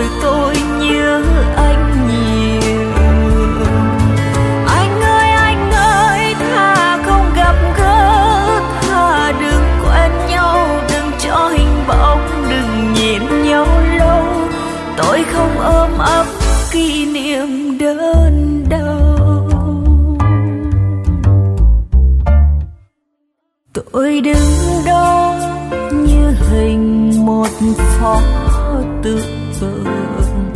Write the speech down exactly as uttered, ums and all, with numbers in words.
đời tôi nhớ anh nhiều. Anh ơi anh ơi, thà không gặp gỡ, thà đừng quen nhau, đừng cho hình bóng, đừng nhìn nhau lâu. Tôi không ôm ấp kỷ niệm đơn đau. Tôi đứng đó như hình một pho tượng,